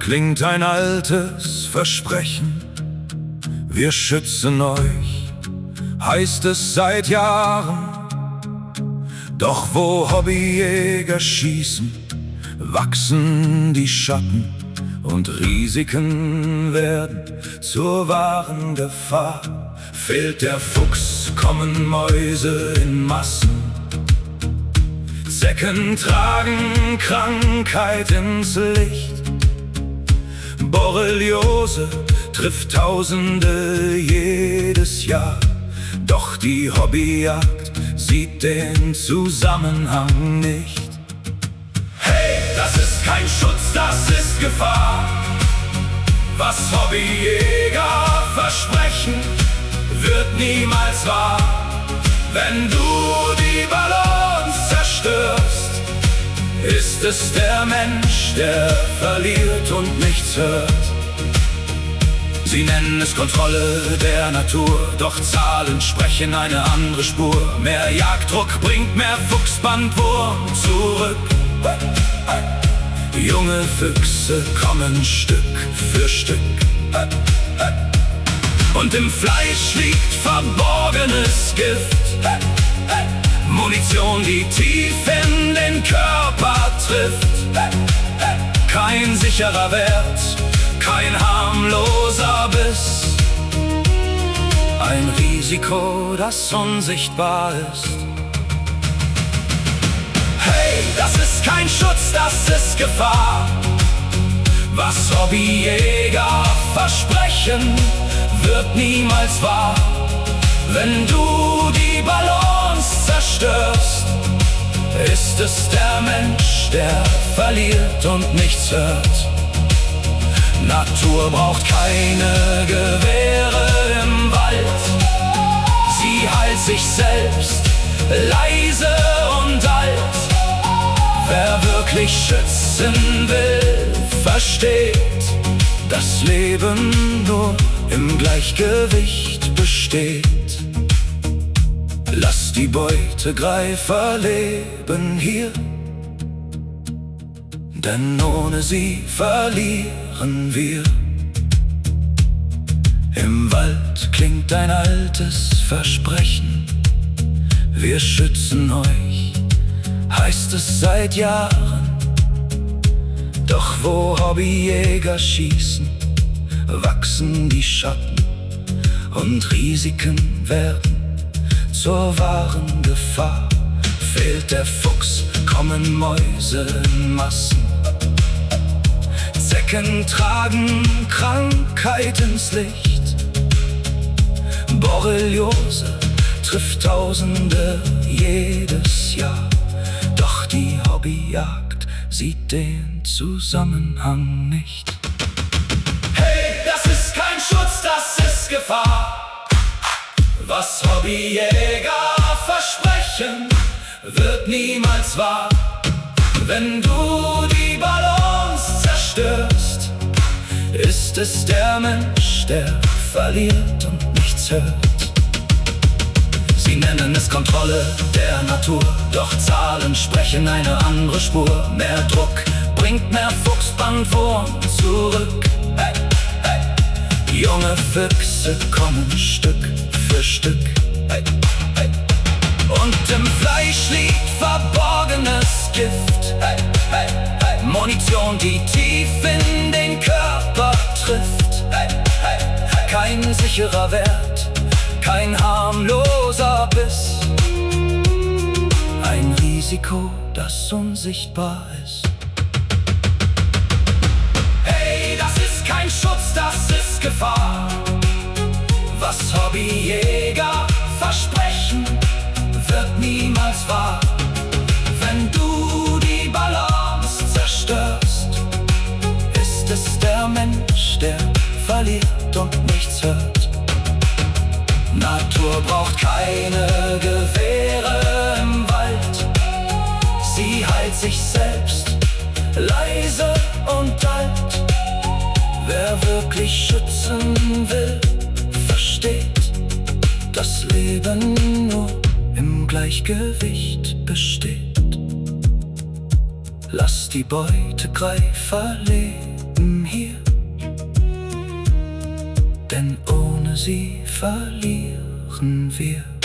klingt ein altes Versprechen. Wir schützen euch, heißt es seit Jahren. Doch wo Hobbyjäger schießen, wachsen die Schatten und Risiken werden zur wahren Gefahr. Fehlt der Fuchs, kommen Mäuse in Massen. Zecken tragen Krankheit ins Licht. Borreliose trifft Tausende jedes Jahr. Doch die Hobbyjagd sieht den Zusammenhang nicht. Hey, das ist kein Schutz, das ist Gefahr. Was Hobbyjäger versprechen, wird niemals wahr. Wenn du die Balance zerstörst, ist es der Mensch, der verliert und nichts hört. Sie nennen es Kontrolle der Natur, doch Zahlen sprechen eine andere Spur. Mehr Jagddruck bringt mehr Fuchsbandwurm zurück. Junge Füchse kommen Stück für Stück. Und im Fleisch liegt verborgenes Gift. Munition, die tief in den Körper trifft. Kein sicherer Wert, kein harmloser Biss. Ein Risiko, das unsichtbar ist. Hey, das ist kein Schutz, das ist Gefahr. Was Hobbyjäger versprechen, wird niemals wahr. Wenn du die Balance zerstörst, ist es der Mensch, der verliert und nichts hört. Natur braucht keine Gewehre im Wald. Sie heilt sich selbst, leise und alt. Wer wirklich schützen will, versteht, dass Leben nur im Gleichgewicht besteht. Lass die Beutegreifer leben hier, denn ohne sie verlieren wir. Im Wald klingt ein altes Versprechen. Wir schützen euch, heißt es seit Jahren. Doch wo Hobbyjäger schießen, wachsen die Schatten und Risiken werden zur wahren Gefahr. Fehlt der Fuchs, kommen Mäuse in Massen. Zecken tragen Krankheit ins Licht. Borreliose trifft Tausende jedes Jahr. Doch die Hobbyjagd sieht den Zusammenhang nicht. Hey, das ist kein Schutz, das ist Gefahr. Was Hobbyjäger versprechen, wird niemals wahr. Wenn du die Balance zerstörst, ist es der Mensch, der verliert und nichts hört. Sie nennen es Kontrolle der Natur, doch Zahlen sprechen eine andere Spur. Mehr Druck bringt mehr Fuchsbandwurm zurück. Hey, hey. Junge Füchse kommen Stück für Stück. Hey, hey. Und im Fleisch liegt verborgenes Gift. Hey, hey, hey. Munition, die tief in den Körper trifft. Hey, hey, hey. Kein sicherer Wert, kein harmloser Biss. Ein Risiko, das unsichtbar ist. Hey, das ist kein Schutz, das ist Gefahr. Was Hobbyjäger versprechen, wird niemals wahr. Wenn du die Balance zerstörst, ist es der Mensch, der verliert und nichts hört. Natur braucht keine Gewehre im Wald. Sie heilt sich selbst, leise und alt. Wer wirklich schützen will, versteht, dass Leben nur im Gleichgewicht besteht. Lass die Beutegreifer leben hier, denn ohne sie verlieren wir.